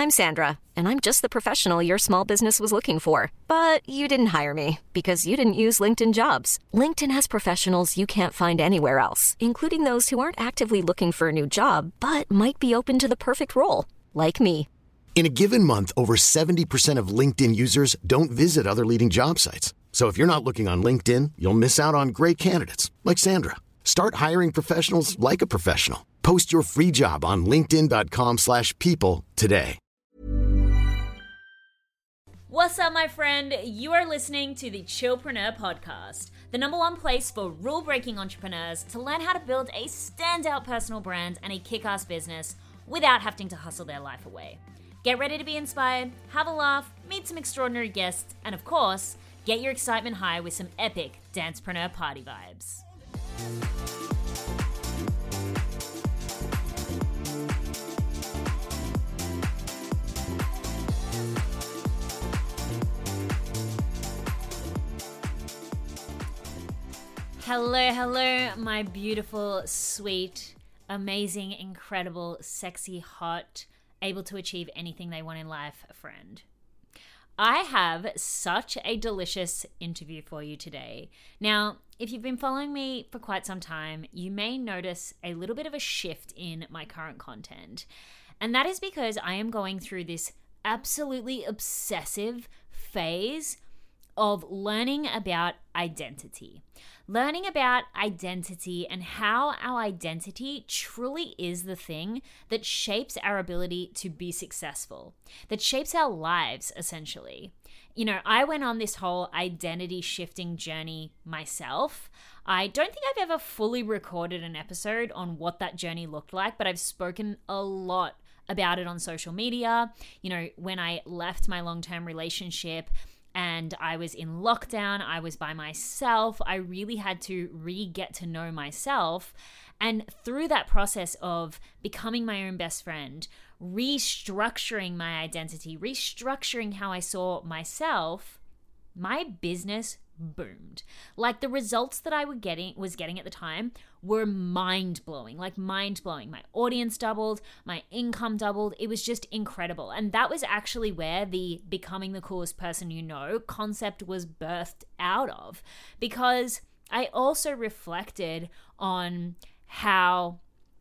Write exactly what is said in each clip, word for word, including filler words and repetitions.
I'm Sandra, and I'm just the professional your small business was looking for. But you didn't hire me because you didn't use LinkedIn Jobs. LinkedIn has professionals you can't find anywhere else, including those who aren't actively looking for a new job, but might be open to the perfect role, like me. In a given month, over seventy percent of LinkedIn users don't visit other leading job sites. So if you're not looking on LinkedIn, you'll miss out on great candidates like Sandra. Start hiring professionals like a professional. Post your free job on linkedin.com slash people today. What's up, my friend? You are listening to the Chillpreneur Podcast, the number one place for rule-breaking entrepreneurs to learn how to build a standout personal brand and a kick-ass business without having to hustle their life away. Get ready to be inspired, have a laugh, meet some extraordinary guests, and of course, get your excitement high with some epic Dancepreneur party vibes. Hello, hello, my beautiful, sweet, amazing, incredible, sexy, hot, able to achieve anything they want in life friend. I have such a delicious interview for you today. Now, if you've been following me for quite some time, you may notice a little bit of a shift in my current content. And that is because I am going through this absolutely obsessive phase of learning about identity. Learning about identity and how our identity truly is the thing that shapes our ability to be successful, that shapes our lives, essentially. You know, I went on this whole identity shifting journey myself. I don't think I've ever fully recorded an episode on what that journey looked like, but I've spoken a lot about it on social media. You know, when I left my long-term relationship, and I was in lockdown, I was by myself, I really had to re-get to know myself. And through that process of becoming my own best friend, restructuring my identity, restructuring how I saw myself, my business boomed. Like, the results that I were getting was getting at the time were mind-blowing, like mind-blowing. My audience doubled, my income doubled. It was just incredible. And that was actually where the becoming the coolest person you know concept was birthed out of, because I also reflected on how,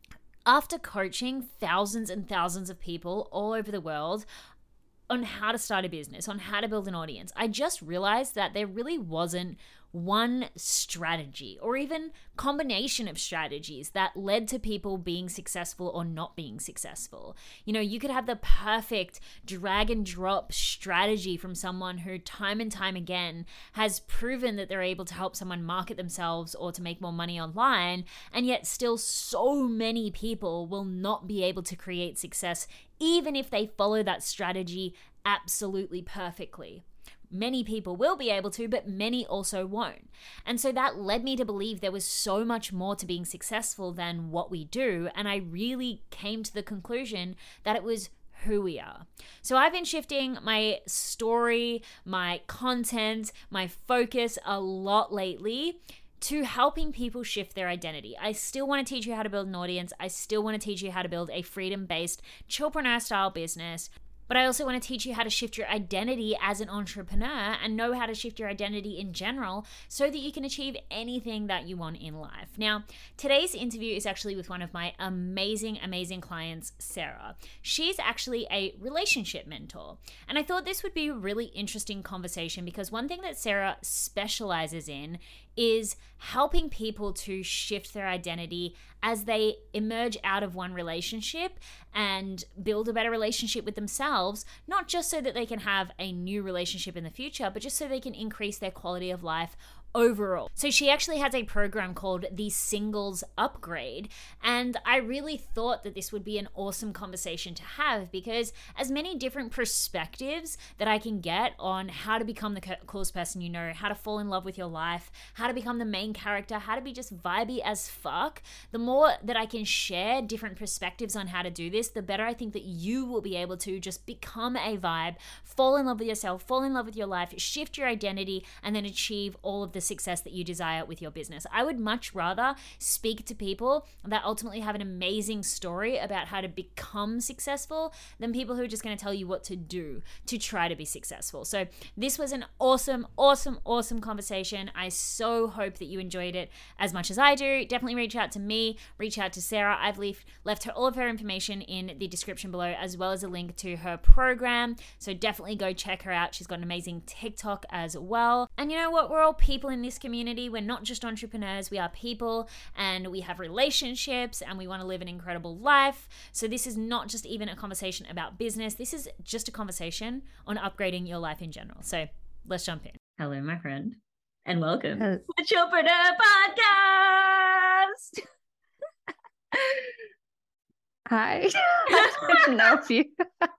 after coaching thousands and thousands of people all over the world on how to start a business, on how to build an audience, I just realized that there really wasn't one strategy or even combination of strategies that led to people being successful or not being successful. You know, you could have the perfect drag and drop strategy from someone who time and time again has proven that they're able to help someone market themselves or to make more money online, and yet still so many people will not be able to create success even if they follow that strategy absolutely perfectly. Many people will be able to, but many also won't. And so that led me to believe there was so much more to being successful than what we do. And I really came to the conclusion that it was who we are. So I've been shifting my story, my content, my focus a lot lately to helping people shift their identity. I still want to teach you how to build an audience. I still want to teach you how to build a freedom-based, chillpreneur style business. But I also want to teach you how to shift your identity as an entrepreneur and know how to shift your identity in general so that you can achieve anything that you want in life. Now, today's interview is actually with one of my amazing, amazing clients, Sarah. She's actually a relationship mentor. And I thought this would be a really interesting conversation because one thing that Sarah specializes in is helping people to shift their identity as they emerge out of one relationship and build a better relationship with themselves, not just so that they can have a new relationship in the future, but just so they can increase their quality of life overall. So she actually has a program called the Singles Upgrade, and I really thought that this would be an awesome conversation to have because as many different perspectives that I can get on how to become the coolest person you know, how to fall in love with your life, how to become the main character, how to be just vibey as fuck, the more that I can share different perspectives on how to do this, the better I think that you will be able to just become a vibe, fall in love with yourself, fall in love with your life, shift your identity, and then achieve all of the success that you desire with your business. I would much rather speak to people that ultimately have an amazing story about how to become successful than people who are just going to tell you what to do to try to be successful. So this was an awesome, awesome, awesome conversation. I so hope that you enjoyed it as much as I do. Definitely reach out to me, reach out to Sarah. I've left, left her all of her information in the description below, as well as a link to her program. So definitely go check her out. She's got an amazing TikTok as well. And you know what? We're all people in this community. We're not just entrepreneurs. We are people, and we have relationships, and we want to live an incredible life. So this is not just even a conversation about business. This is just a conversation on upgrading your life in general. So let's jump in. Hello, my friend, and welcome Hello. to the Chillpreneur Podcast. Hi. I didn't know if you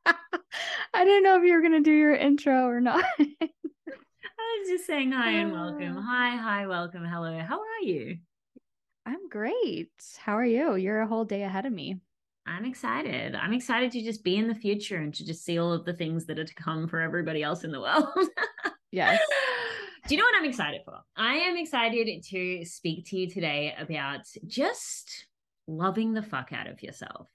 I didn't know if you were gonna do your intro or not. I was just saying hi and welcome. Hi, hi, welcome, hello. How are you? I'm great. How are you? You're a whole day ahead of me. I'm excited. I'm excited to just be in the future and to just see all of the things that are to come for everybody else in the world. Yes. Do you know what I'm excited for? I am excited to speak to you today about just loving the fuck out of yourself.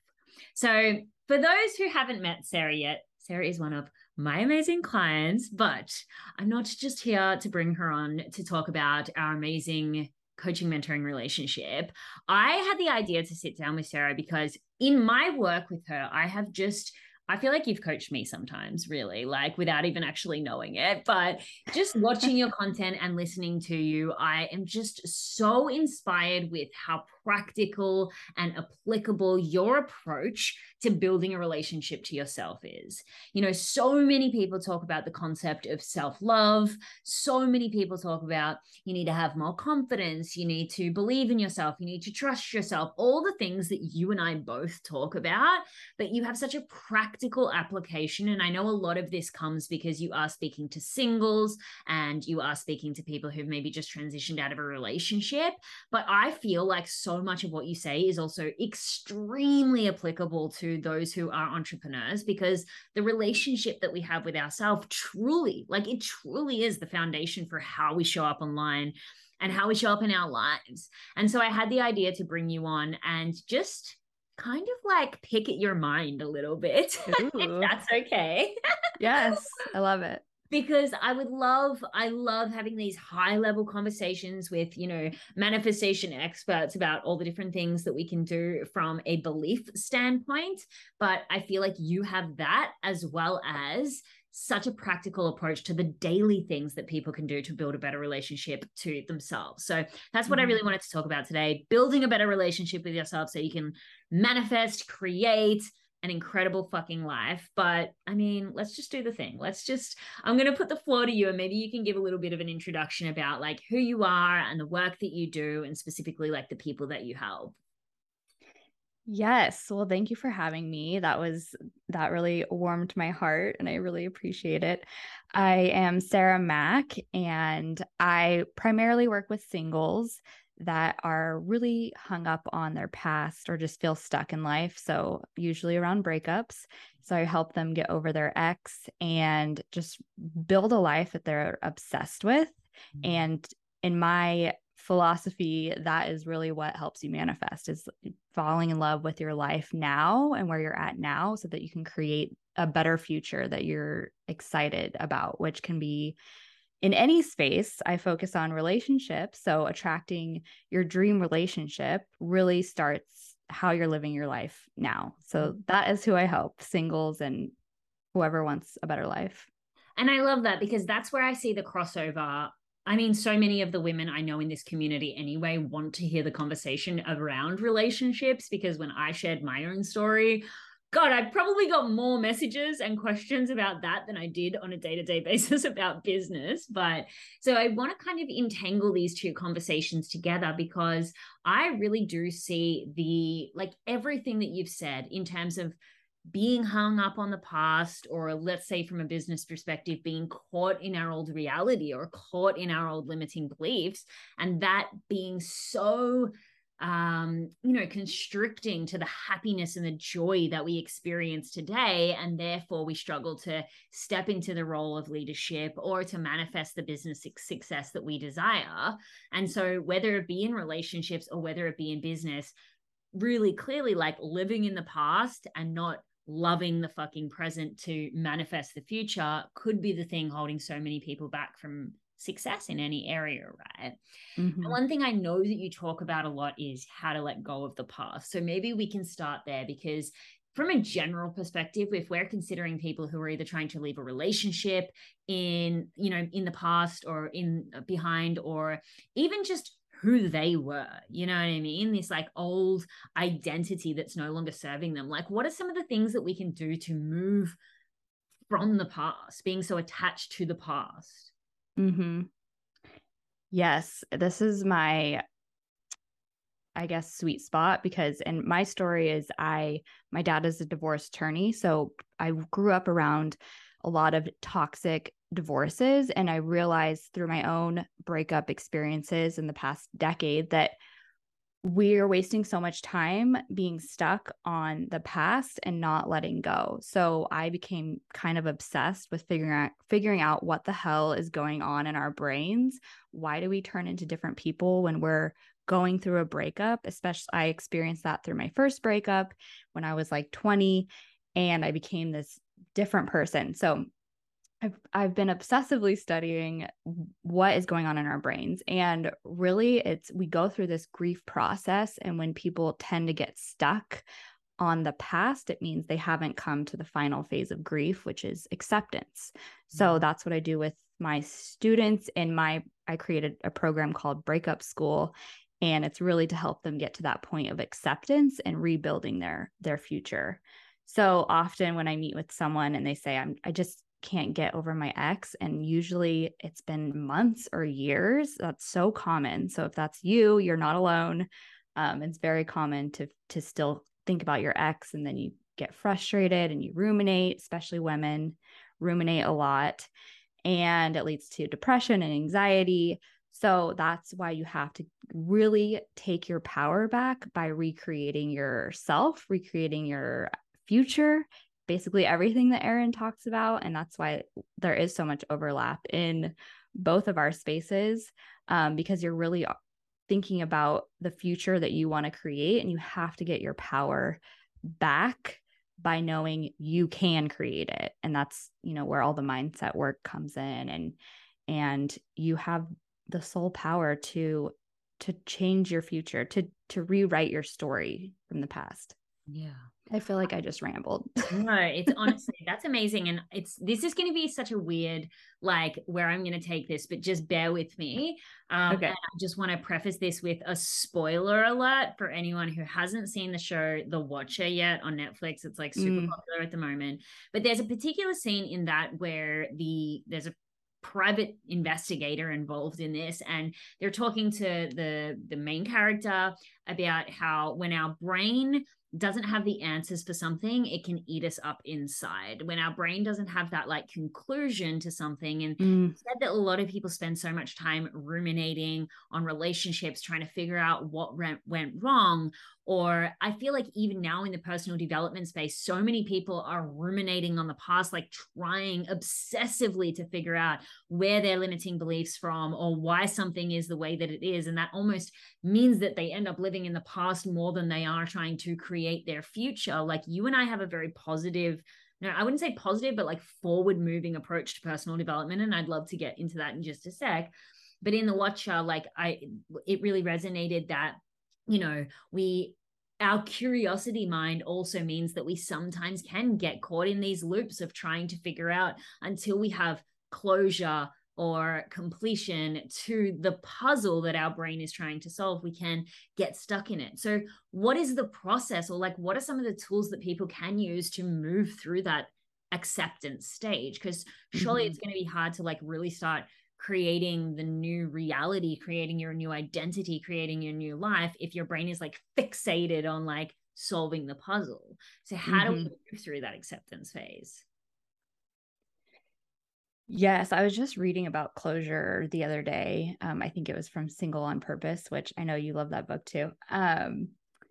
So for those who haven't met Sarah yet, Sarah is one of my amazing clients, but I'm not just here to bring her on to talk about our amazing coaching, mentoring relationship. I had the idea to sit down with Sarah because in my work with her, I have just, I feel like you've coached me sometimes, really, like without even actually knowing it, but just watching your content and listening to you, I am just so inspired with how practical and applicable your approach to building a relationship to yourself is. You know, so many people talk about the concept of self-love. So many people talk about you need to have more confidence. You need to believe in yourself. You need to trust yourself. All the things that you and I both talk about, but you have such a practical application. And I know a lot of this comes because you are speaking to singles and you are speaking to people who've maybe just transitioned out of a relationship. But I feel like so much of what you say is also extremely applicable to those who are entrepreneurs, because the relationship that we have with ourselves truly, like it truly is the foundation for how we show up online and how we show up in our lives. And so I had the idea to bring you on and just kind of like pick at your mind a little bit, if that's okay. Yes, I love it. Because I would love, I love having these high level conversations with, you know, manifestation experts about all the different things that we can do from a belief standpoint. But I feel like you have that as well as such a practical approach to the daily things that people can do to build a better relationship to themselves. So that's what mm-hmm. I really wanted to talk about today, building a better relationship with yourself so you can manifest, create an incredible fucking life. But I mean, let's just do the thing. Let's just, I'm going to put the floor to you and maybe you can give a little bit of an introduction about like who you are and the work that you do and specifically like the people that you help. Yes. Well, thank you for having me. That was, that really warmed my heart and I really appreciate it. I am Sarah Mack and I primarily work with singles that are really hung up on their past or just feel stuck in life. So usually around breakups. So I help them get over their ex and just build a life that they're obsessed with. Mm-hmm. And in my philosophy, that is really what helps you manifest, is falling in love with your life now and where you're at now so that you can create a better future that you're excited about, which can be in any space. I focus on relationships. So attracting your dream relationship really starts how you're living your life now. So that is who I help, singles and whoever wants a better life. And I love that because that's where I see the crossover. I mean, so many of the women I know in this community anyway want to hear the conversation around relationships, because when I shared my own story, God, I probably got more messages and questions about that than I did on a day-to-day basis about business. But so I want to kind of entangle these two conversations together because I really do see the, like everything that you've said in terms of being hung up on the past, or let's say from a business perspective, being caught in our old reality or caught in our old limiting beliefs, and that being so um, you know, constricting to the happiness and the joy that we experience today. And therefore we struggle to step into the role of leadership or to manifest the business success that we desire. And so whether it be in relationships or whether it be in business, really clearly like living in the past and not loving the fucking present to manifest the future could be the thing holding so many people back from success in any area, right? Mm-hmm. And one thing I know that you talk about a lot is how to let go of the past. So maybe we can start there, because from a general perspective, if we're considering people who are either trying to leave a relationship in, you know, in the past or in behind, or even just who they were, you know what I mean? This like old identity that's no longer serving them. Like, what are some of the things that we can do to move from the past, being so attached to the past? Mm-hmm. Yes, this is my, I guess, sweet spot, because, and my story is I, my dad is a divorce attorney. So I grew up around a lot of toxic divorces. And I realized through my own breakup experiences in the past decade that we're wasting so much time being stuck on the past and not letting go. So I became kind of obsessed with figuring out figuring out what the hell is going on in our brains. Why do we turn into different people when we're going through a breakup? Especially, I experienced that through my first breakup when I was like twenty, and I became this different person. So I've I've been obsessively studying what is going on in our brains. And really, it's we go through this grief process. And when people tend to get stuck on the past, it means they haven't come to the final phase of grief, which is acceptance. So that's what I do with my students. In my, I created a program called Breakup School, and it's really to help them get to that point of acceptance and rebuilding their their future. So often when I meet with someone and they say, I'm I just can't get over my ex, and usually it's been months or years. That's so common. So if that's you, you're not alone. Um, it's very common to to still think about your ex, and then you get frustrated and you ruminate, especially women ruminate a lot, and it leads to depression and anxiety. So that's why you have to really take your power back by recreating yourself, recreating your future, basically everything that Erin talks about. And that's why there is so much overlap in both of our spaces, um, because you're really thinking about the future that you want to create, and you have to get your power back by knowing you can create it. And that's, you know, where all the mindset work comes in, and, and you have the sole power to, to change your future, to, to rewrite your story from the past. Yeah. I feel like I just rambled. No, it's honestly, that's amazing. And it's, this is going to be such a weird, like where I'm going to take this, but just bear with me. Um, okay. And I just want to preface this with a spoiler alert for anyone who hasn't seen the show, The Watcher, yet on Netflix. It's like super mm. popular at the moment, but there's a particular scene in that where the, there's a private investigator involved in this, and they're talking to the, the main character about how when our brain doesn't have the answers for something, it can eat us up inside. When our brain doesn't have that like conclusion to something, and mm. said that a lot of people spend so much time ruminating on relationships, trying to figure out what went wrong. Or I feel like even now in the personal development space, so many people are ruminating on the past, like trying obsessively to figure out where they're limiting beliefs from, or why something is the way that it is. And that almost means that they end up living in the past more than they are trying to create their future. Like you and I have a very positive, no, I wouldn't say positive, but like forward moving approach to personal development. And I'd love to get into that in just a sec. But in The Watcher, like I, it really resonated that, you know, we, our curiosity mind also means that we sometimes can get caught in these loops of trying to figure out until we have closure or completion to the puzzle that our brain is trying to solve. We can get stuck in it. So what is the process, or like, what are some of the tools that people can use to move through that acceptance stage? Because surely mm-hmm. it's going to be hard to like really start creating the new reality, creating your new identity, creating your new life, if your brain is like fixated on like solving the puzzle. So how mm-hmm. do we move through that acceptance phase? Yes, I was just reading about closure the other day. Um, I think it was from Single on Purpose, which I know you love that book too. Um,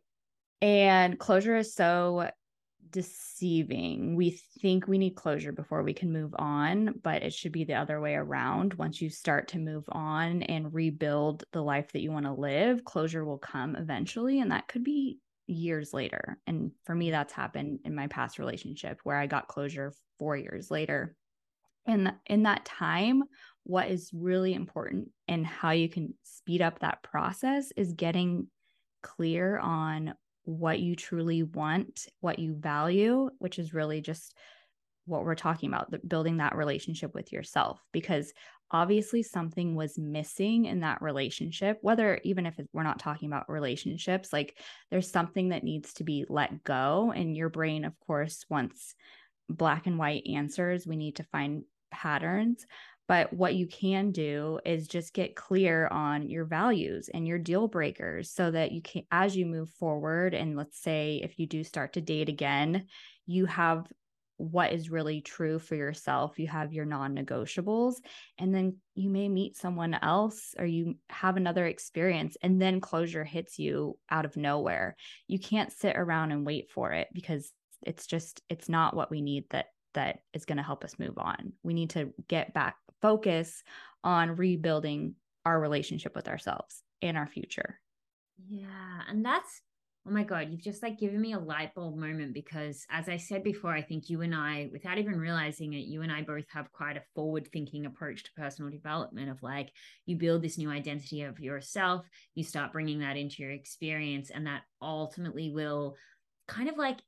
and closure is so deceiving. We think we need closure before we can move on, but it should be the other way around. Once you start to move on and rebuild the life that you want to live, closure will come eventually, and that could be years later. And for me, that's happened in my past relationship where I got closure four years later. And in that time, what is really important and how you can speed up that process is getting clear on what you truly want, what you value, which is really just what we're talking about, the, building that relationship with yourself. Because obviously something was missing in that relationship, whether even if we're not talking about relationships, like there's something that needs to be let go. And your brain, of course, wants black and white answers. We need to find patterns. But what you can do is just get clear on your values and your deal breakers so that you can, as you move forward, and let's say if you do start to date again, you have what is really true for yourself. You have your non-negotiables, and then you may meet someone else or you have another experience, and then closure hits you out of nowhere. You can't sit around and wait for it because it's just, it's not what we need that that is going to help us move on. We need to get back, focus on rebuilding our relationship with ourselves and our future. Yeah. And that's, oh my God, you've just like given me a light bulb moment, because as I said before, I think you and I, without even realizing it, you and I both have quite a forward thinking approach to personal development of like, you build this new identity of yourself, you start bringing that into your experience, and that ultimately will kind of like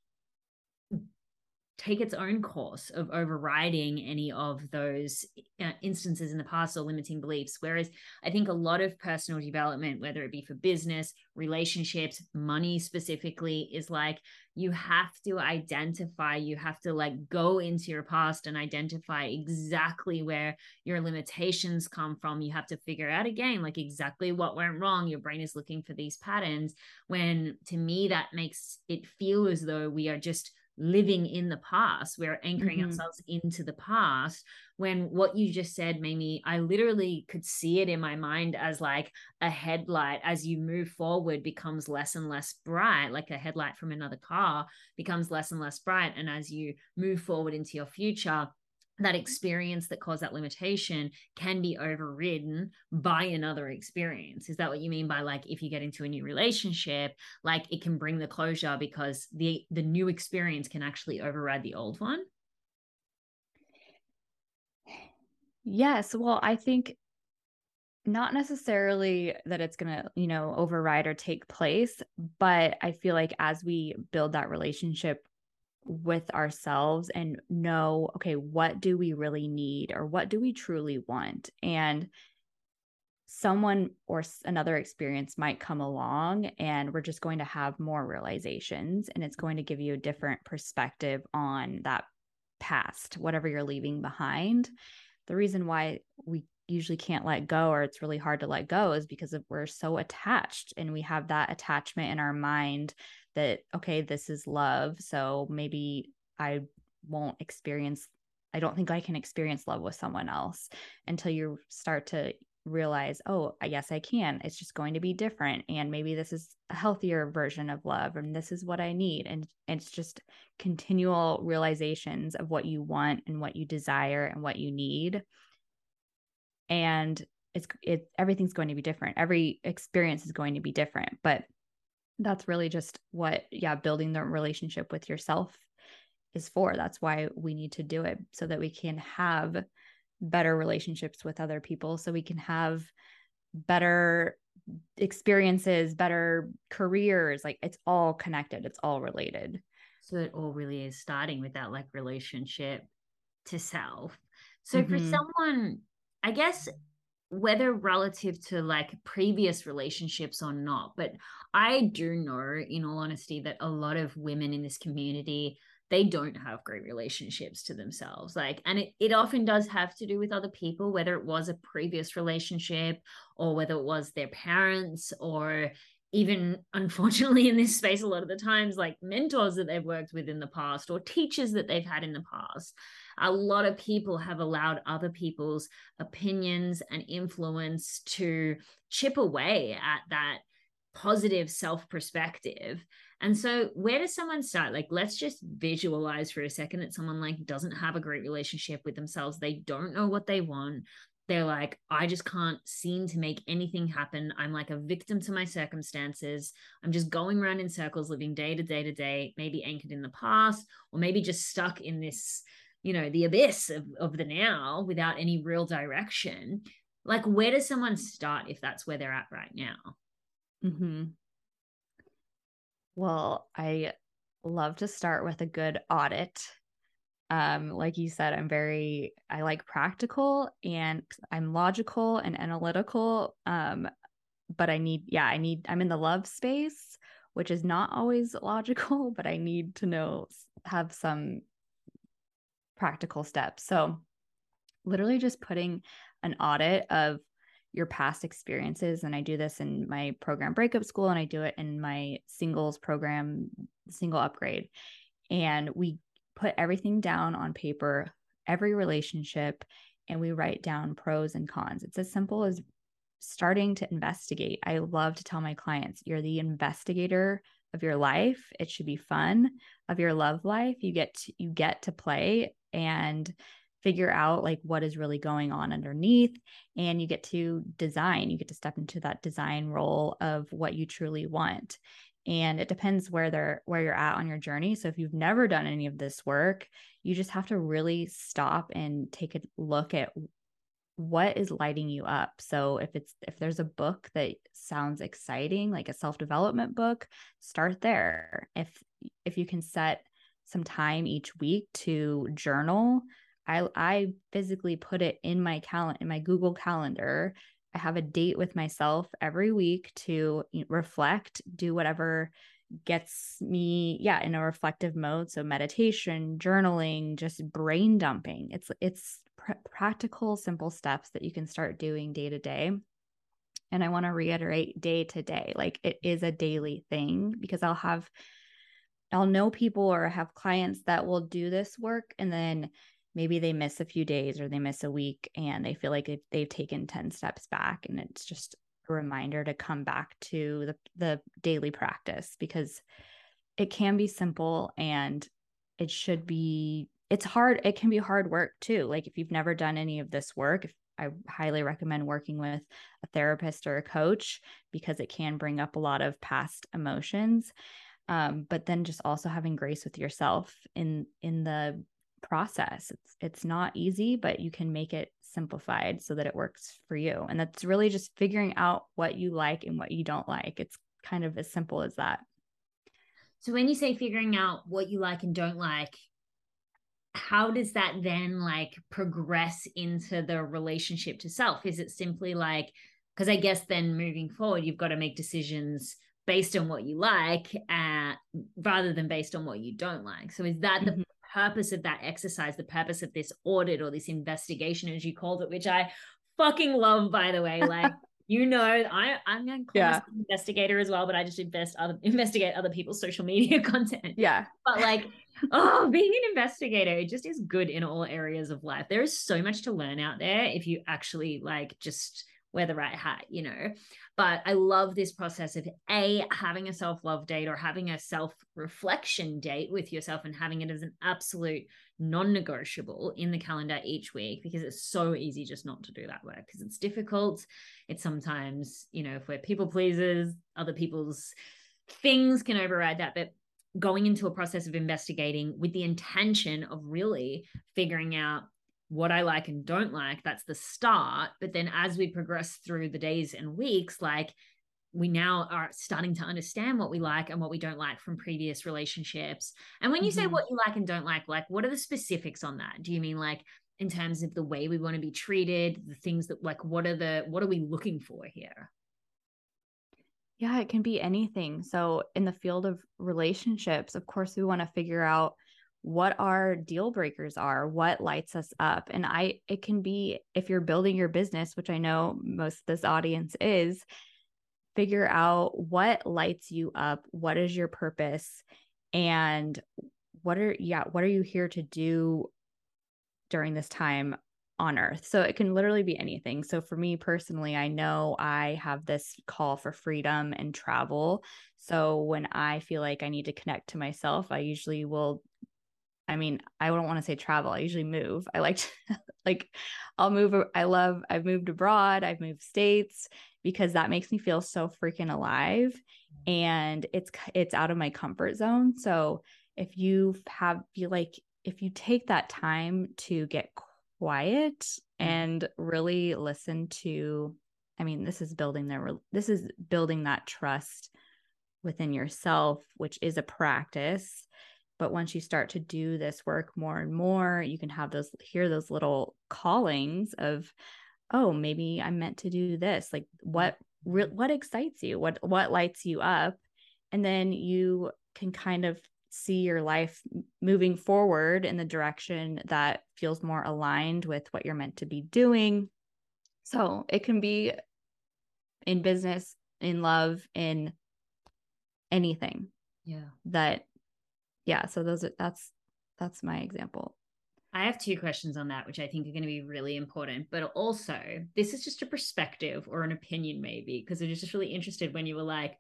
take its own course of overriding any of those uh, instances in the past or limiting beliefs. Whereas I think a lot of personal development, whether it be for business, relationships, money specifically, is like you have to identify, you have to like go into your past and identify exactly where your limitations come from. You have to figure out again, like exactly what went wrong. Your brain is looking for these patterns, when to me that makes it feel as though we are just living in the past. We're anchoring mm-hmm. ourselves into the past, when what you just said made me, I literally could see it in my mind as like a headlight as you move forward becomes less and less bright, like a headlight from another car becomes less and less bright. And as you move forward into your future, that experience that caused that limitation can be overridden by another experience. Is that what you mean by like, if you get into a new relationship, like it can bring the closure because the, the new experience can actually override the old one? Yes. Well, I think not necessarily that it's going to, you know, override or take place, but I feel like as we build that relationship with ourselves and know, okay, what do we really need, or what do we truly want? And someone or another experience might come along and we're just going to have more realizations, and it's going to give you a different perspective on that past, whatever you're leaving behind. The reason why we usually can't let go, or it's really hard to let go, is because of, we're so attached, and we have that attachment in our mind that, okay, this is love, so maybe I won't experience, I don't think I can experience love with someone else, until you start to realize, oh, I guess I can. It's just going to be different. And maybe this is a healthier version of love, and this is what I need. And it's just continual realizations of what you want and what you desire and what you need. And it's, it, everything's going to be different. Every experience is going to be different, but that's really just what, yeah, building the relationship with yourself is for. That's why we need to do it, so that we can have better relationships with other people, so we can have better experiences, better careers. Like it's all connected. It's all related. So it all really is starting with that like relationship to self. So mm-hmm. for someone, I guess, whether relative to like previous relationships or not, but I do know, in all honesty, that a lot of women in this community, they don't have great relationships to themselves. Like, and it, it often does have to do with other people, whether it was a previous relationship or whether it was their parents or even unfortunately in this space, a lot of the times, like mentors that they've worked with in the past or teachers that they've had in the past, a lot of people have allowed other people's opinions and influence to chip away at that positive self perspective. And so where does someone start? Like, let's just visualize for a second that someone like doesn't have a great relationship with themselves. They don't know what they want. They're like, I just can't seem to make anything happen. I'm like a victim to my circumstances. I'm just going around in circles, living day to day to day, maybe anchored in the past, or maybe just stuck in this, you know, the abyss of, of the now without any real direction. Like, where does someone start if that's where they're at right now? Mm-hmm. Well, I love to start with a good audit. Um, like you said, I'm very, I like practical and I'm logical and analytical. Um, but I need, yeah, I need, I'm in the love space, which is not always logical, but I need to know, have some practical steps. So literally just putting an audit of your past experiences. And I do this in my program Breakup School, and I do it in my singles program, Single Upgrade. And we put everything down on paper, every relationship, and we write down pros and cons. It's as simple as starting to investigate. I love to tell my clients, you're the investigator of your life. It should be fun. Of your love life, you get to, you get to play and figure out like what is really going on underneath, and you get to design. You get to step into that design role of what you truly want. And it depends where they're where you're at on your journey. So if you've never done any of this work, you just have to really stop and take a look at what is lighting you up. So if it's if there's a book that sounds exciting, like a self-development book, start there. If if you can set some time each week to journal, I I physically put it in my calendar, in my Google Calendar. I have a date with myself every week to reflect, do whatever gets me, yeah, in a reflective mode. So meditation, journaling, just brain dumping. It's it's pr- practical, simple steps that you can start doing day to day. And I want to reiterate day to day, like it is a daily thing, because I'll have, I'll know people or have clients that will do this work and then maybe they miss a few days or they miss a week and they feel like they've, they've taken ten steps back. And it's just a reminder to come back to the, the daily practice, because it can be simple and it should be, it's hard. It can be hard work too. Like if you've never done any of this work, if, I highly recommend working with a therapist or a coach, because it can bring up a lot of past emotions. Um, but then just also having grace with yourself in, in the process. It's it's not easy, but you can make it simplified so that it works for you. And that's really just figuring out what you like and what you don't like. It's kind of as simple as that. So when you say figuring out what you like and don't like, how does that then like progress into the relationship to self? Is it simply like, because I guess then moving forward, you've got to make decisions based on what you like uh, rather than based on what you don't like. So is that the mm-hmm. purpose of that exercise, the purpose of this audit or this investigation, as you called it, which I fucking love, by the way? Like, you know, I, I'm going to call yeah. myself an investigator as well, but I just invest other, investigate other people's social media content. Yeah. But like, oh, being an investigator, it just is good in all areas of life. There is so much to learn out there if you actually like just wear the right hat, you know. But I love this process of a having a self-love date or having a self-reflection date with yourself and having it as an absolute non-negotiable in the calendar each week, because it's so easy just not to do that work because it's difficult. It's sometimes, you know, if we're people pleasers, other people's things can override that. But going into a process of investigating with the intention of really figuring out what I like and don't like, that's the start. But then as we progress through the days and weeks, like we now are starting to understand what we like and what we don't like from previous relationships. And when you mm-hmm. say what you like and don't like, like what are the specifics on that? Do you mean like in terms of the way we want to be treated, the things that like, what are the, what are we looking for here? Yeah, it can be anything. So in the field of relationships, of course, we want to figure out what our deal breakers are, what lights us up. And I, it can be, if you're building your business, which I know most of this audience is, figure out what lights you up, what is your purpose, and what are yeah, what are you here to do during this time on earth. So it can literally be anything. So for me personally, I know I have this call for freedom and travel. So when I feel like I need to connect to myself, I usually will, I mean, I don't want to say travel. I usually move. I like to, like, I'll move. I love, I've moved abroad. I've moved states because that makes me feel so freaking alive, and it's, it's out of my comfort zone. So if you have, feel like, if you take that time to get quiet and really listen to, I mean, this is building their, this is building that trust within yourself, which is a practice. But once you start to do this work more and more, you can have those, hear those little callings of, oh, maybe I'm meant to do this. Like what, re- what excites you? What, what lights you up? And then you can kind of see your life moving forward in the direction that feels more aligned with what you're meant to be doing. So it can be in business, in love, in anything. Yeah. That, yeah. So those are, that's, that's my example. I have two questions on that, which I think are going to be really important, but also this is just a perspective or an opinion maybe, because I was just really interested when you were like,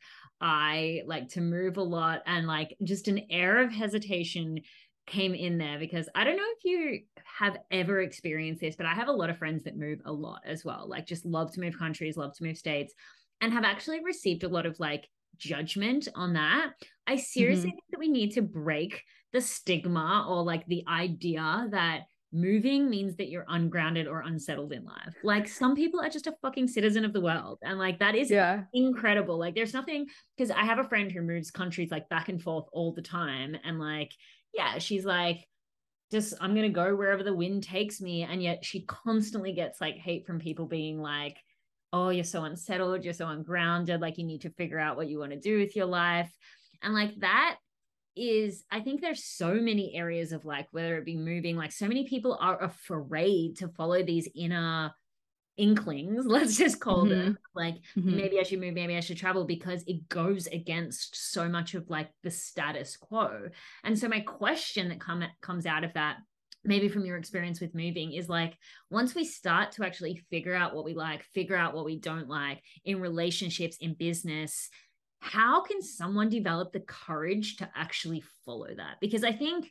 I like to move a lot, and like just an air of hesitation came in there, because I don't know if you have ever experienced this, but I have a lot of friends that move a lot as well, like just love to move countries, love to move states, and have actually received a lot of like judgment on that. I seriously mm-hmm. think that we need to break the stigma or like the idea that moving means that you're ungrounded or unsettled in life. Like some people are just a fucking citizen of the world, and like that is yeah. incredible. Like there's nothing, because I have a friend who moves countries like back and forth all the time, and like yeah, she's like, just I'm gonna go wherever the wind takes me, and yet she constantly gets like hate from people being like, oh, you're so unsettled, you're so ungrounded, like you need to figure out what you want to do with your life. And like that is, I think there's so many areas of like, whether it be moving, like so many people are afraid to follow these inner inklings, let's just call mm-hmm. them like mm-hmm. maybe I should move, maybe I should travel, because it goes against so much of like the status quo. And so my question that come, comes out of that, maybe from your experience with moving, is like, once we start to actually figure out what we like, figure out what we don't like in relationships, in business, how can someone develop the courage to actually follow that? Because I think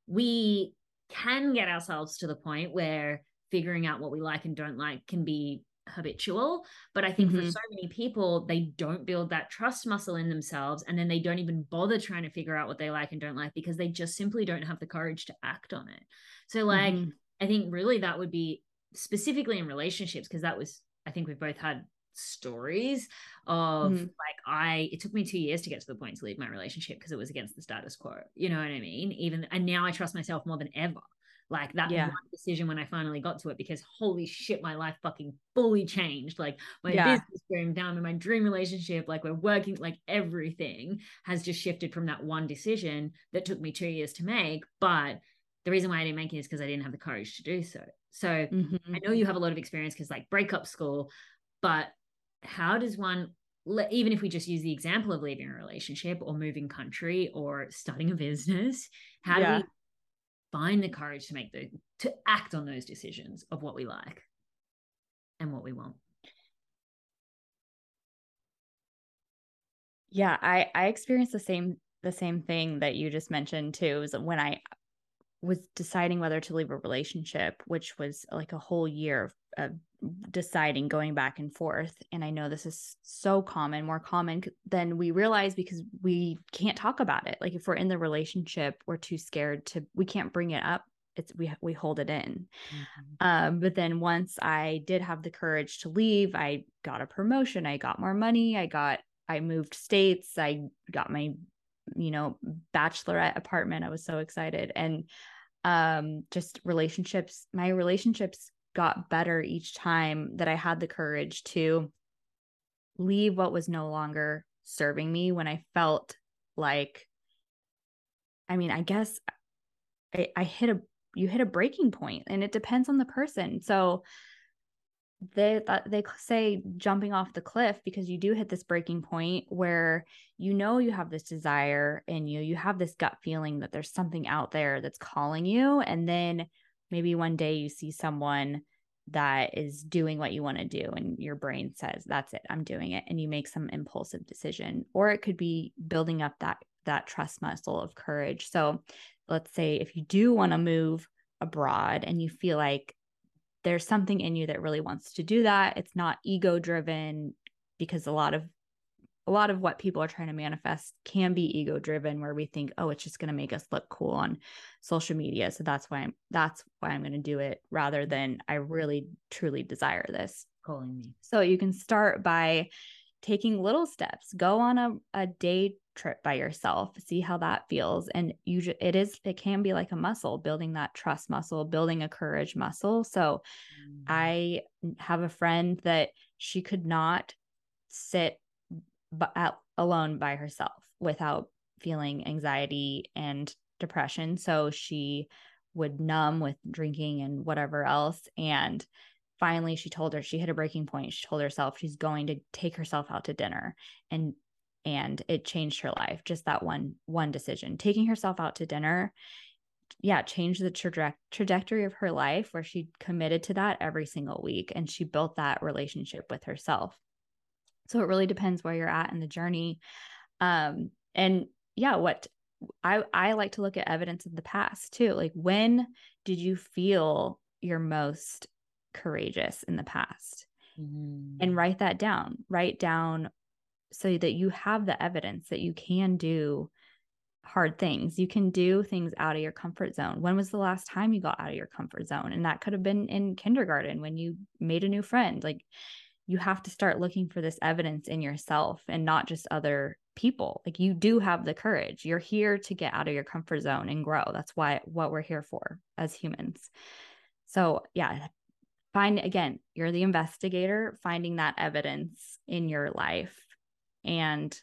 we can get ourselves to the point where figuring out what we like and don't like can be habitual. But I think mm-hmm. for so many people, they don't build that trust muscle in themselves. And then they don't even bother trying to figure out what they like and don't like, because they just simply don't have the courage to act on it. So like, mm-hmm. I think really that would be specifically in relationships, because that was, I think we've both had stories of mm-hmm. like I it took me two years to get to the point to leave my relationship because it was against the status quo, you know what I mean? Even and now I trust myself more than ever, like that yeah. one decision when I finally got to it, because holy shit, my life fucking fully changed. Like my yeah. business boomed down in my dream relationship, like we're working, like everything has just shifted from that one decision that took me two years to make. But the reason why I didn't make it is because I didn't have the courage to do so. So mm-hmm. I know you have a lot of experience because like breakup school, but how does one, even if we just use the example of leaving a relationship or moving country or starting a business, how yeah. do we find the courage to make the, to act on those decisions of what we like and what we want? Yeah, I, I experienced the same, the same thing that you just mentioned too, was when I was deciding whether to leave a relationship, which was like a whole year of, of deciding, going back and forth. And I know this is so common, more common than we realize, because we can't talk about it. Like if we're in the relationship, we're too scared to, we can't bring it up. It's, we, we hold it in. Mm-hmm. Um, but then once I did have the courage to leave, I got a promotion, I got more money, I got, I moved states, I got my, you know, bachelorette apartment. I was so excited. And um, just relationships, my relationships got better each time that I had the courage to leave what was no longer serving me, when I felt like, I mean, I guess I, I hit a, you hit a breaking point, and it depends on the person. So they that they say jumping off the cliff, because you do hit this breaking point where you know you have this desire in you, you have this gut feeling that there's something out there that's calling you, and then maybe one day you see someone that is doing what you want to do and your brain says, that's it, I'm doing it, and you make some impulsive decision. Or it could be building up that that trust muscle of courage. So let's say if you do want to move abroad and you feel like there's something in you that really wants to do that, it's not ego driven, because a lot of a lot of what people are trying to manifest can be ego driven, where we think, oh, it's just going to make us look cool on social media, so that's why I'm that's why I'm going to do it, rather than I really truly desire this. Calling me. So you can start by taking little steps. Go on a, a day trip by yourself, see how that feels. And usually it is, it can be like a muscle, building that trust muscle, building a courage muscle. So mm. I have a friend that she could not sit b- at, alone by herself without feeling anxiety and depression. So she would numb with drinking and whatever else. And finally, she told her she hit a breaking point. She told herself she's going to take herself out to dinner, and and it changed her life. Just that one one decision, taking herself out to dinner, yeah, changed the traje- trajectory of her life, where she committed to that every single week, and she built that relationship with herself. So it really depends where you're at in the journey. Um, and yeah, what I I like to look at evidence of the past too. Like, when did you feel your most courageous in the past? Mm-hmm. And write that down. Write down so that you have the evidence that you can do hard things. You can do things out of your comfort zone. When was the last time you got out of your comfort zone? And that could have been in kindergarten when you made a new friend. Like, you have to start looking for this evidence in yourself and not just other people. Like, you do have the courage. You're here to get out of your comfort zone and grow. That's why what we're here for as humans. So yeah, find, again, you're the investigator, finding that evidence in your life, and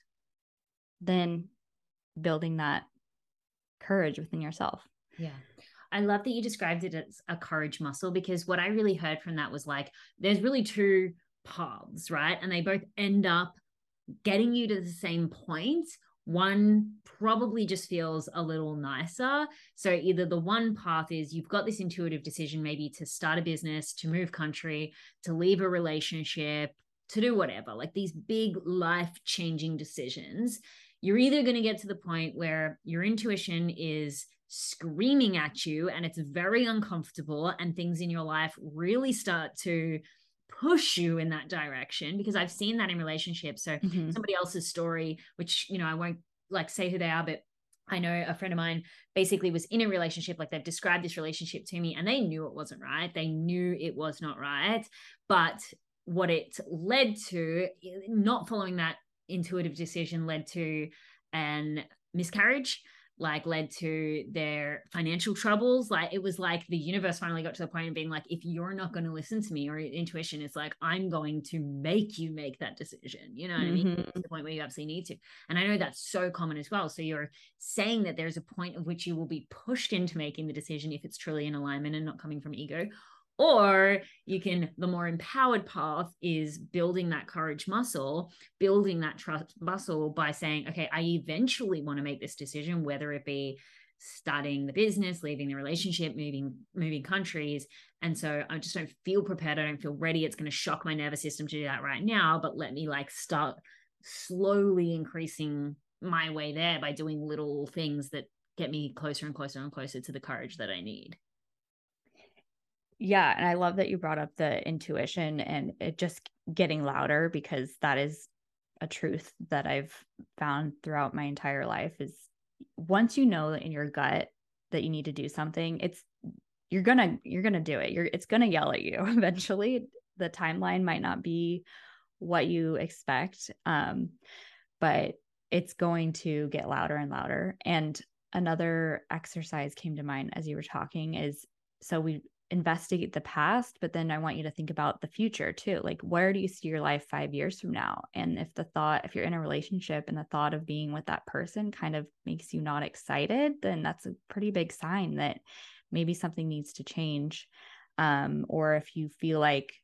then building that courage within yourself. Yeah. I love that you described it as a courage muscle, because what I really heard from that was like, there's really two paths, right? And they both end up getting you to the same point. One probably just feels a little nicer. So either the one path is you've got this intuitive decision, maybe to start a business, to move country, to leave a relationship, to do whatever, like these big life-changing decisions. You're either going to get to the point where your intuition is screaming at you and it's very uncomfortable, and things in your life really start to push you in that direction, because I've seen that in relationships. So mm-hmm. somebody else's story, which, you know, I won't like say who they are, but I know a friend of mine basically was in a relationship, like they've described this relationship to me, and they knew it wasn't right. They knew it was not right. But what it led to, not following that intuitive decision, led to an miscarriage, like led to their financial troubles. Like, it was like the universe finally got to the point of being like, if you're not going to listen to me, or your intuition is like, I'm going to make you make that decision. You know what mm-hmm. I mean? To the point where you absolutely need to. And I know that's so common as well. So you're saying that there's a point of which you will be pushed into making the decision if it's truly in alignment and not coming from ego. Or you can, the more empowered path is building that courage muscle, building that trust muscle by saying, okay, I eventually want to make this decision, whether it be starting the business, leaving the relationship, moving, moving countries. And so I just don't feel prepared. I don't feel ready. It's going to shock my nervous system to do that right now, but let me like start slowly increasing my way there by doing little things that get me closer and closer and closer to the courage that I need. Yeah. And I love that you brought up the intuition and it just getting louder, because that is a truth that I've found throughout my entire life is once you know in your gut that you need to do something, it's, you're going to, you're going to do it. You're, it's going to yell at you eventually. The timeline might not be what you expect. Um, but it's going to get louder and louder. And another exercise came to mind as you were talking is, so we investigate the past, but then I want you to think about the future too. Like, where do you see your life five years from now? And if the thought, if you're in a relationship and the thought of being with that person kind of makes you not excited, then that's a pretty big sign that maybe something needs to change. Um, or if you feel like,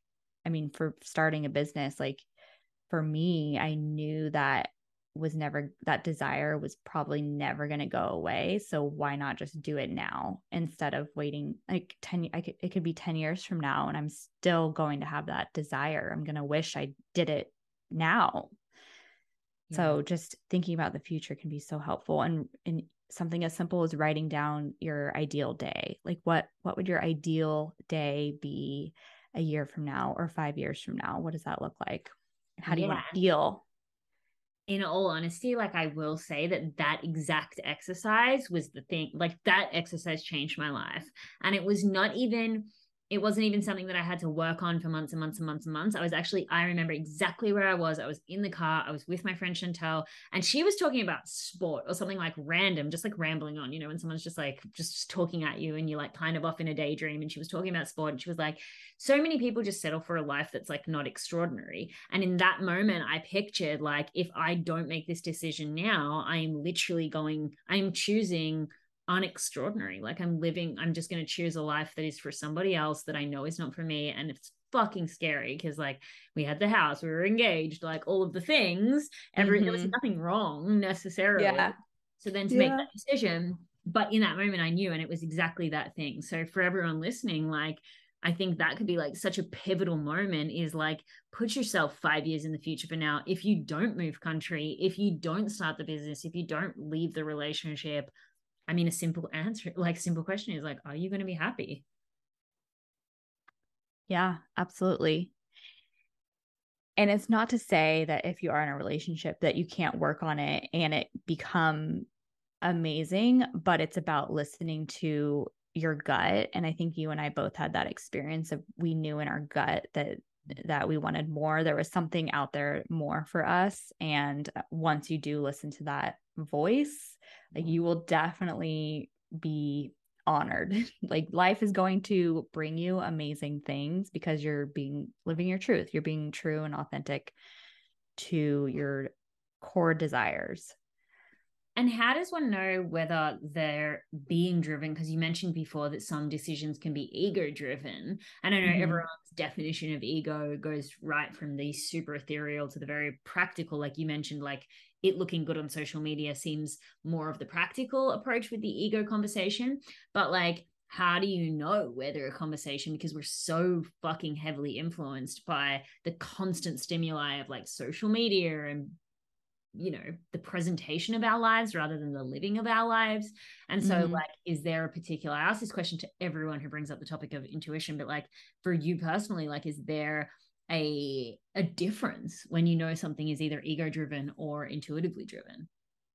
I mean, for starting a business, like for me, I knew that was never, that desire was probably never going to go away. So why not just do it now instead of waiting like ten, I could, it could be ten years from now and I'm still going to have that desire. I'm going to wish I did it now. Yeah. So just thinking about the future can be so helpful. And, and something as simple as writing down your ideal day. Like what, what would your ideal day be a year from now or five years from now? What does that look like? How do yeah. you want to feel? In all honesty, like I will say that that exact exercise was the thing, like that exercise changed my life. And it was not even, it wasn't even something that I had to work on for months and months and months and months. I was actually, I remember exactly where I was. I was in the car. I was with my friend Chantel, and she was talking about sport or something like random, just like rambling on, you know, when someone's just like, just talking at you and you're like kind of off in a daydream. And she was talking about sport and she was like, so many people just settle for a life that's like not extraordinary. And in that moment, I pictured like, if I don't make this decision now, I am literally going, I'm choosing unextraordinary. Like I'm living, I'm just going to choose a life that is for somebody else that I know is not for me. And it's fucking scary because like we had the house, we were engaged, like all of the things, every, mm-hmm. there was nothing wrong necessarily. Yeah. So then to yeah. make that decision, but in that moment I knew, and it was exactly that thing. So for everyone listening, like, I think that could be like such a pivotal moment is like, put yourself five years in the future for now. If you don't move country, if you don't start the business, if you don't leave the relationship, I mean, a simple answer, like simple question is like, are you going to be happy? Yeah, absolutely. And it's not to say that if you are in a relationship that you can't work on it and it become amazing, but it's about listening to your gut. And I think you and I both had that experience of we knew in our gut that that we wanted more. There was something out there more for us. And once you do listen to that voice, like you will definitely be honored. Like life is going to bring you amazing things because you're being living your truth. You're being true and authentic to your core desires. And how does one know whether they're being driven? Because you mentioned before that some decisions can be ego driven. And I know mm-hmm. everyone's definition of ego goes right from the super ethereal to the very practical. Like you mentioned, like it looking good on social media seems more of the practical approach with the ego conversation. But like, how do you know whether a conversation, because we're so fucking heavily influenced by the constant stimuli of like social media and, you know, the presentation of our lives rather than the living of our lives. And so mm-hmm. like, is there a particular, I ask this question to everyone who brings up the topic of intuition, but like for you personally, like, is there a, a difference when you know something is either ego driven or intuitively driven?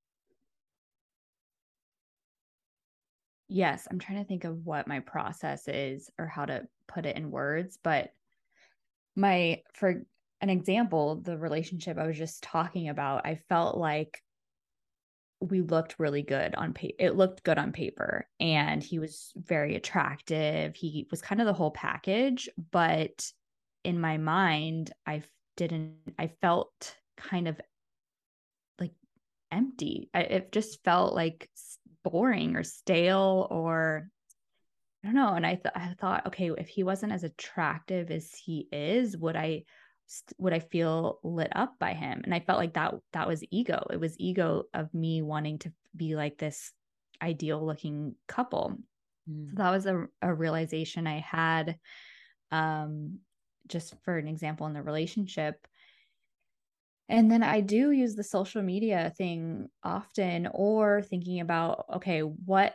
Yes. I'm trying to think of what my process is or how to put it in words, but my, for an example, the relationship I was just talking about, I felt like we looked really good on paper. It looked good on paper and he was very attractive. He was kind of the whole package, but in my mind, I didn't, I felt kind of like empty. I, it just felt like boring or stale or I don't know. And I, th- I thought, okay, if he wasn't as attractive as he is, would I would I feel lit up by him? And I felt like that, that was ego. It was ego of me wanting to be like this ideal looking couple. Mm. So that was a, a realization I had, um, just for an example in the relationship. And then I do use the social media thing often, or thinking about, okay, what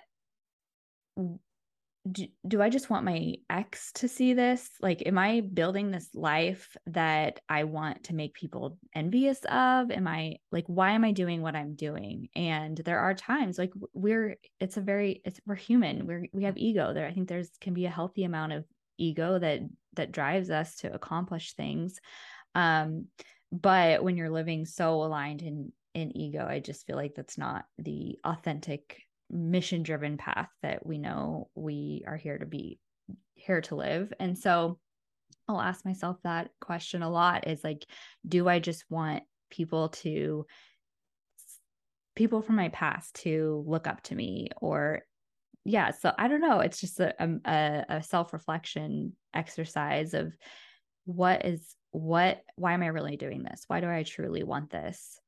Do, do I just want my ex to see this? Like, am I building this life that I want to make people envious of? Am I like, why am I doing what I'm doing? And there are times like we're, it's a very, it's, we're human. We're, we have ego there. I think there's can be a healthy amount of ego that, that drives us to accomplish things. Um, but when you're living so aligned in, in ego, I just feel like that's not the authentic mission driven path that we know we are here to be here to live. And so I'll ask myself that question a lot is like, do I just want people to people from my past to look up to me? Or yeah, so I don't know. It's just a, a, a self-reflection exercise of what is, what, why am I really doing this? Why do I truly want this?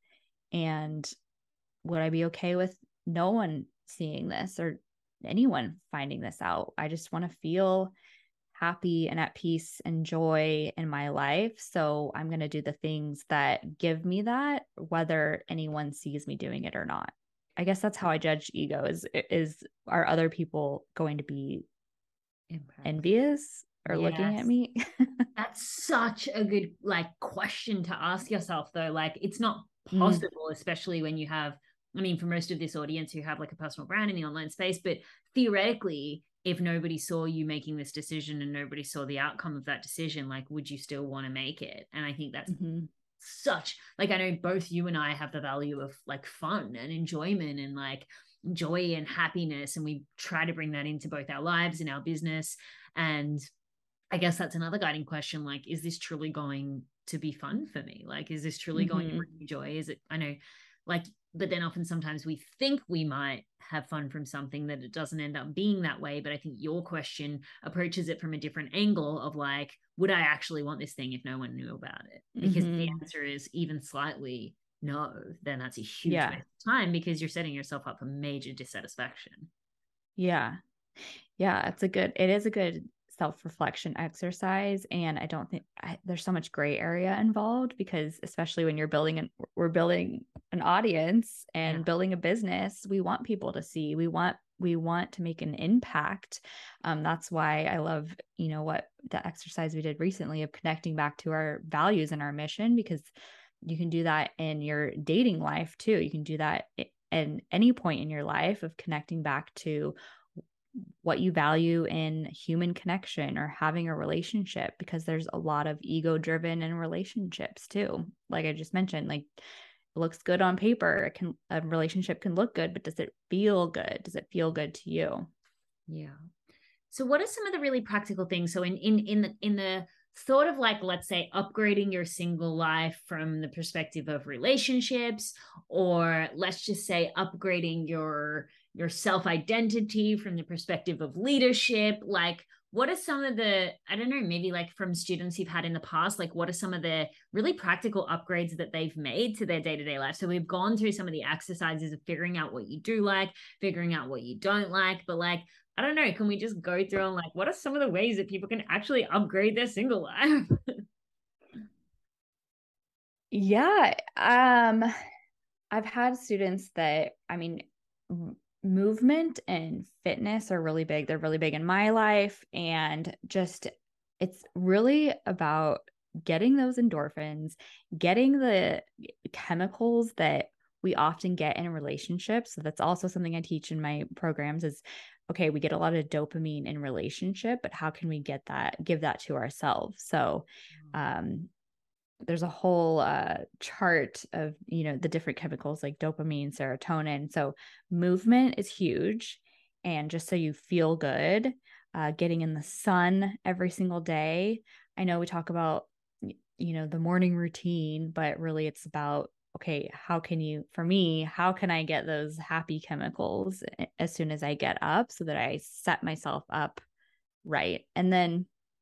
And would I be okay with no one seeing this or anyone finding this out? I just want to feel happy and at peace and joy in my life. So I'm going to do the things that give me that, whether anyone sees me doing it or not. I guess that's how I judge ego is, is are other people going to be Impressed. envious or yes. looking at me? That's such a good like question to ask yourself though. Like it's not possible, mm. especially when you have, I mean, for most of this audience who have like a personal brand in the online space, but theoretically, if nobody saw you making this decision and nobody saw the outcome of that decision, like, would you still want to make it? And I think that's mm-hmm. such, like, I know both you and I have the value of like fun and enjoyment and like joy and happiness. And we try to bring that into both our lives and our business. And I guess that's another guiding question. Like, is this truly going to be fun for me? Like, is this truly mm-hmm. going to bring me joy? Is it, I know, like, but then often sometimes we think we might have fun from something that it doesn't end up being that way. But I think your question approaches it from a different angle of like, would I actually want this thing if no one knew about it? Because mm-hmm. the answer is even slightly no, then that's a huge yeah. waste of time because you're setting yourself up for major dissatisfaction. Yeah. Yeah. It's a good, it is a good self-reflection exercise. And I don't think I, there's so much gray area involved because especially when you're building an, we're building an audience and yeah. building a business, we want people to see, we want, we want to make an impact. Um, that's why I love, you know, what the exercise we did recently of connecting back to our values and our mission, because you can do that in your dating life too. You can do that at any point in your life of connecting back to what you value in human connection or having a relationship, because there's a lot of ego driven in relationships too. Like I just mentioned, like it looks good on paper. It can, a relationship can look good, but does it feel good? Does it feel good to you? Yeah. So what are some of the really practical things? So in, in, in the, in the thought of like, let's say upgrading your single life from the perspective of relationships, or let's just say upgrading your your self-identity from the perspective of leadership, like what are some of the, I don't know, maybe like from students you've had in the past, like what are some of the really practical upgrades that they've made to their day-to-day life? So we've gone through some of the exercises of figuring out what you do like, figuring out what you don't like, but like, I don't know, can we just go through and like, what are some of the ways that people can actually upgrade their single life? Yeah. Um, I've had students that, I mean, movement and fitness are really big. They're really big in my life. And just, it's really about getting those endorphins, getting the chemicals that we often get in relationships. So that's also something I teach in my programs is, okay, we get a lot of dopamine in relationship, but how can we get that, give that to ourselves? So, um, there's a whole uh, chart of, you know, the different chemicals like dopamine, serotonin. So movement is huge. And just so you feel good, uh, getting in the sun every single day. I know we talk about, you know, the morning routine, but really it's about, okay, how can you, for me, how can I get those happy chemicals as soon as I get up so that I set myself up right? And then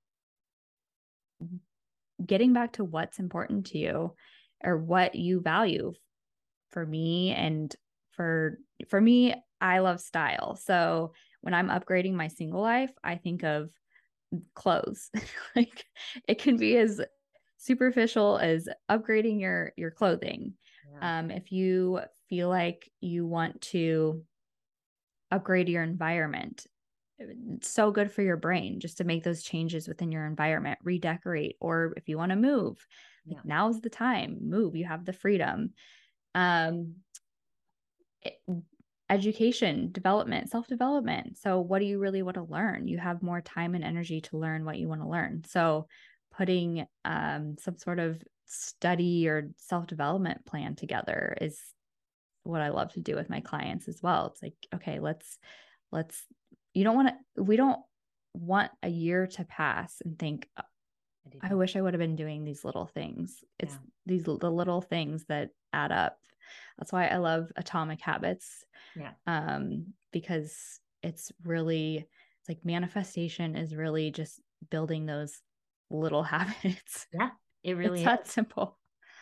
getting back to what's important to you or what you value. For me and for for me, I love style. So when I'm upgrading my single life, I think of clothes. Like it can be as superficial as upgrading your your clothing. Yeah. Um, if you feel like you want to upgrade your environment, it's so good for your brain just to make those changes within your environment, redecorate, or if you want to move, yeah. like now's the time, move, you have the freedom. Um, it, education, development, self-development. So what do you really want to learn? You have more time and energy to learn what you want to learn. So putting um, some sort of study or self-development plan together is what I love to do with my clients as well. It's like, okay, let's, let's, you don't want to, we don't want a year to pass and think, I, I wish I would have been doing these little things. It's yeah. these, the little things that add up. That's why I love Atomic Habits. Yeah. Um, because it's really, it's like manifestation is really just building those little habits. Yeah, it really It's is. that simple.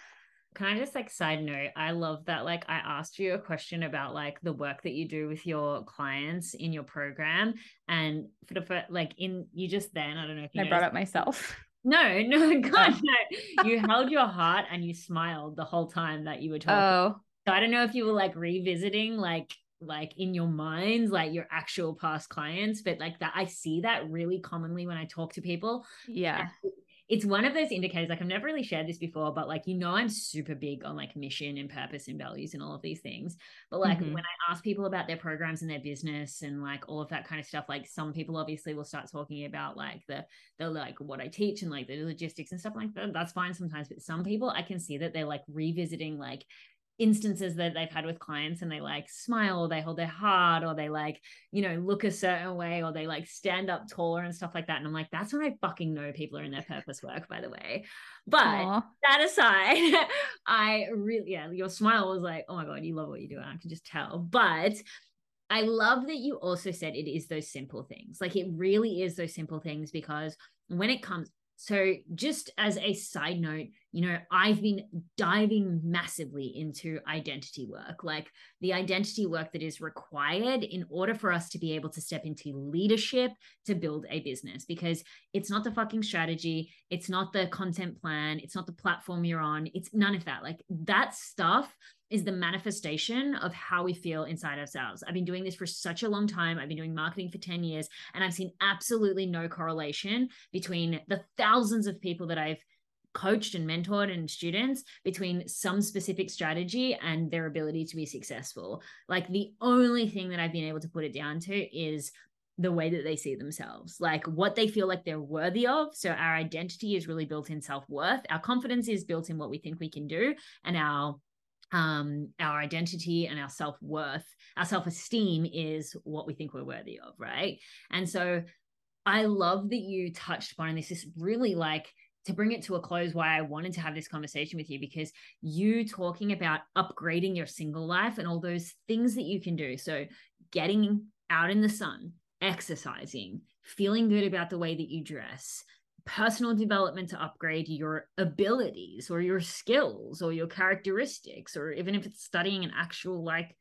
Can I just like side note, I love that like I asked you a question about like the work that you do with your clients in your program, and for the first, like in you just then I don't know if you I brought up myself. No, no, God, Oh. no. You held your heart and you smiled the whole time that you were talking. Oh, So I don't know if you were like revisiting like like in your minds like your actual past clients, but like that I see that really commonly when I talk to people. yeah. It's one of those indicators, like I've never really shared this before, but like, you know, I'm super big on like mission and purpose and values and all of these things. But like Mhm. when I ask people about their programs and their business and like all of that kind of stuff, like some people obviously will start talking about like the, the like what I teach and like the logistics and stuff like that. That's fine sometimes. But some people I can see that they're like revisiting like instances that they've had with clients and they like smile or they hold their heart or they like, you know, look a certain way or they like stand up taller and stuff like that. And I'm like, that's when I fucking know people are in their purpose work, by the way. But Aww. that aside, I really, yeah, your smile was like, oh my God, you love what you do. I can just tell. But I love that you also said it is those simple things. Like it really is those simple things, because when it comes, so just as a side note, you know, I've been diving massively into identity work, like the identity work that is required in order for us to be able to step into leadership to build a business, because it's not the fucking strategy. It's not the content plan. It's not the platform you're on. It's none of that. Like that stuff is the manifestation of how we feel inside ourselves. I've been doing this for such a long time. I've been doing marketing for ten years, and I've seen absolutely no correlation between the thousands of people that I've coached and mentored and students between some specific strategy and their ability to be successful. Like the only thing that I've been able to put it down to is the way that they see themselves, like what they feel like they're worthy of. So our identity is really built in self-worth. Our confidence is built in what we think we can do, and our um our identity and our self-worth, our self-esteem is what we think we're worthy of, right? And so I love that you touched upon this. This really, like, to bring it to a close, why I wanted to have this conversation with you, because you talking about upgrading your single life and all those things that you can do. So getting out in the sun, exercising, feeling good about the way that you dress, personal development to upgrade your abilities or your skills or your characteristics, or even if it's studying an actual, like,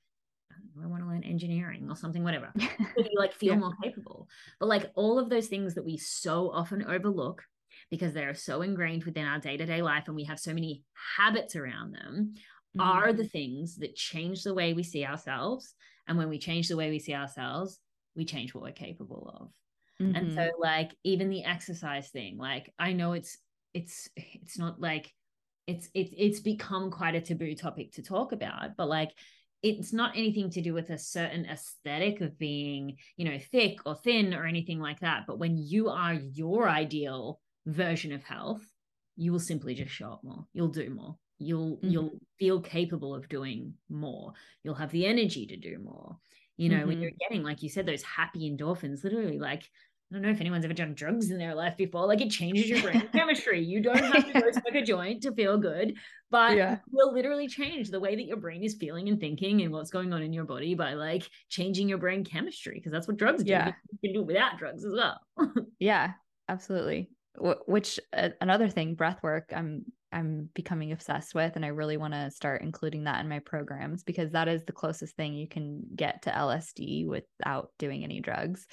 I want to learn engineering or something, whatever, so you like feel yeah. more capable. But like all of those things that we so often overlook because they are so ingrained within our day-to-day life and we have so many habits around them, mm-hmm. are the things that change the way we see ourselves. And when we change the way we see ourselves, we change what we're capable of. Mm-hmm. And so like even the exercise thing, like I know it's it's it's not like it's it's it's become quite a taboo topic to talk about, but like it's not anything to do with a certain aesthetic of being, you know, thick or thin or anything like that. But when you are your ideal version of health, you will simply just show up more. You'll do more. You'll mm-hmm. you'll feel capable of doing more. You'll have the energy to do more. You know, mm-hmm. when you're getting, like you said, those happy endorphins, literally, like, I don't know if anyone's ever done drugs in their life before. Like it changes your brain chemistry. You don't have to go smoke a joint to feel good, but yeah. it will literally change the way that your brain is feeling and thinking and what's going on in your body by like changing your brain chemistry, because that's what drugs do. Yeah. You can do it without drugs as well. Yeah, absolutely. Which uh, another thing, breath work, I'm I'm becoming obsessed with, and I really want to start including that in my programs, because that is the closest thing you can get to L S D without doing any drugs.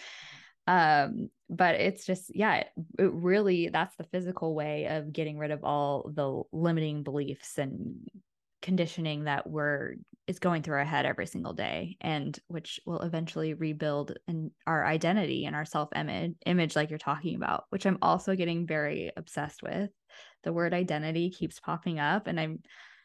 Um, but it's just, yeah, it, it really, that's the physical way of getting rid of all the limiting beliefs and conditioning that we're, is going through our head every single day, and which will eventually rebuild in our identity and our self-image image, like you're talking about, which I'm also getting very obsessed with. The word identity keeps popping up, and I'm,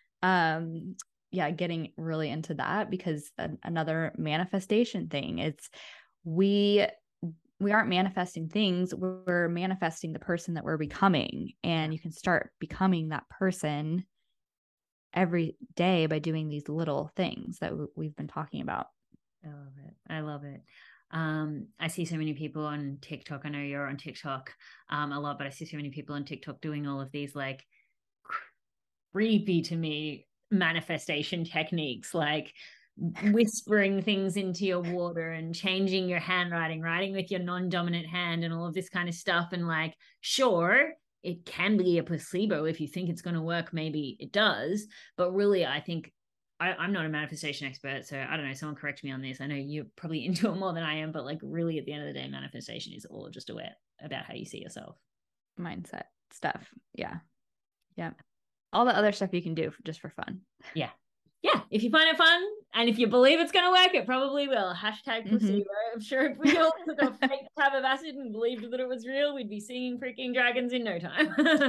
um, yeah, getting really into that, because an, another manifestation thing, it's, we, we aren't manifesting things, we're manifesting the person that we're becoming. And you can start becoming that person every day by doing these little things that w- we've been talking about. I love it. I love it. Um, I see so many people on TikTok. I know you're on TikTok um, a lot, but I see so many people on TikTok doing all of these like creepy to me manifestation techniques, like whispering things into your water and changing your handwriting, writing with your non-dominant hand and all of this kind of stuff. And like, sure, it can be a placebo. If you think it's going to work, maybe it does. But really, I think I, I'm not a manifestation expert, so I don't know, someone correct me on this. I know you're probably into it more than I am, but like really at the end of the day, manifestation is all just aware about how you see yourself. Mindset stuff. Yeah. Yeah. All the other stuff you can do for, just for fun. Yeah. Yeah. If you find it fun and if you believe it's going to work, it probably will. Hashtag placebo. Mm-hmm. I'm sure if we all took a fake tab of acid and believed that it was real, we'd be singing freaking dragons in no time.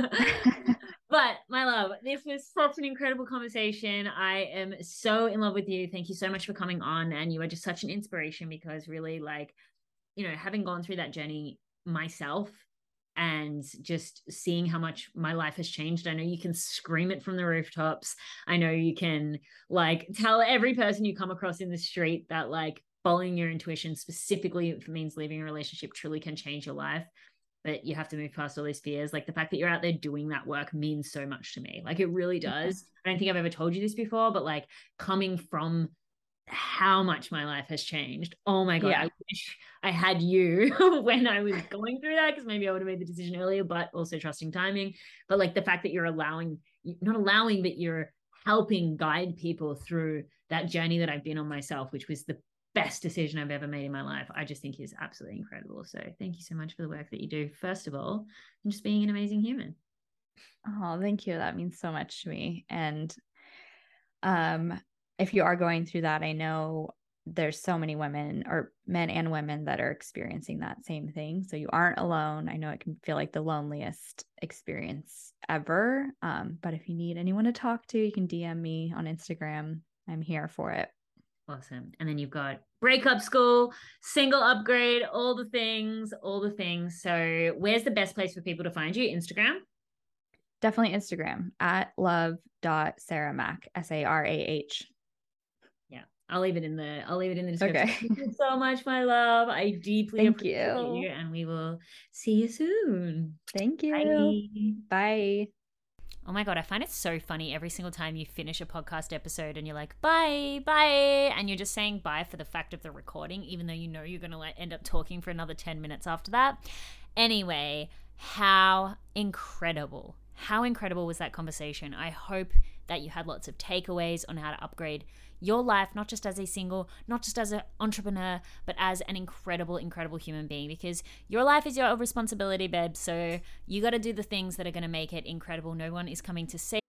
But my love, this was such an incredible conversation. I am so in love with you. Thank you so much for coming on. And you are just such an inspiration, because really, like, you know, having gone through that journey myself and just seeing how much my life has changed. I know you can scream it from the rooftops. I know you can like tell every person you come across in the street that like following your intuition, specifically if it means leaving a relationship, truly can change your life. But you have to move past all these fears. Like the fact that you're out there doing that work means so much to me. Like it really does. I don't think I've ever told you this before, but like coming from how much my life has changed. Oh my God. Yeah. I wish I had you when I was going through that, because maybe I would have made the decision earlier, but also trusting timing. But like the fact that you're allowing, not allowing, but you're helping guide people through that journey that I've been on myself, which was the best decision I've ever made in my life, I just think is absolutely incredible. So thank you so much for the work that you do, first of all, and just being an amazing human. Oh, thank you. That means so much to me. And um, if you are going through that, I know there's so many women, or men and women, that are experiencing that same thing. So you aren't alone. I know it can feel like the loneliest experience ever. Um, but if you need anyone to talk to, you can D M me on Instagram. I'm here for it. Awesome. And then you've got breakup school, single upgrade, all the things, all the things. So where's the best place for people to find you? Instagram? Definitely Instagram at love dot sarah mac, S A R A H. Yeah. I'll leave it in the, I'll leave it in the description. Okay. Thank you so much, my love. I deeply Thank appreciate you. you, and we will see you soon. Thank you. Bye. Bye. Oh my God, I find it so funny every single time you finish a podcast episode and you're like, bye, bye. And you're just saying bye for the fact of the recording, even though you know you're going to like end up talking for another ten minutes after that. Anyway, how incredible. How incredible was that conversation? I hope that you had lots of takeaways on how to upgrade your life, not just as a single, not just as an entrepreneur, but as an incredible, incredible human being, because your life is your responsibility, babe. So you got to do the things that are going to make it incredible. No one is coming to save.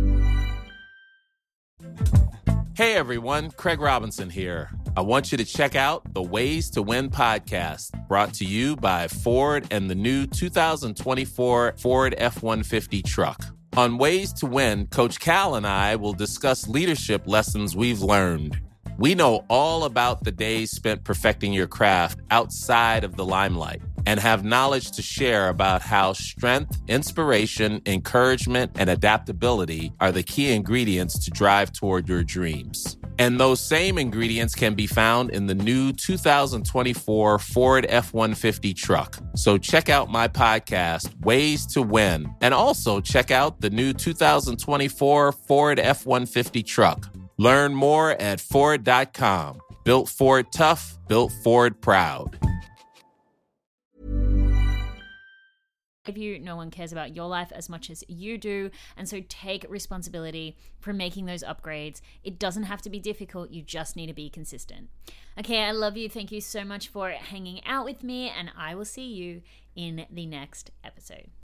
Hey everyone, Craig Robinson here. I want you to check out the Ways to Win podcast, brought to you by Ford and the new two thousand twenty-four Ford F one fifty truck. On Ways to Win, Coach Cal and I will discuss leadership lessons we've learned. We know all about the days spent perfecting your craft outside of the limelight, and have knowledge to share about how strength, inspiration, encouragement, and adaptability are the key ingredients to drive toward your dreams. And those same ingredients can be found in the new two thousand twenty-four Ford F one fifty truck. So check out my podcast, Ways to Win, and also check out the new two thousand twenty-four Ford F one fifty truck. Learn more at Ford dot com. Built Ford tough, built Ford proud. If you, no one cares about your life as much as you do. And so take responsibility for making those upgrades. It doesn't have to be difficult. You just need to be consistent. Okay, I love you. Thank you so much for hanging out with me, and I will see you in the next episode.